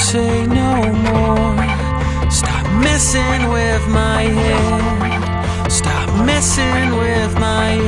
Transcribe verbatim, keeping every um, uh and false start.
say no more. Stop messing with my head. Stop messing with my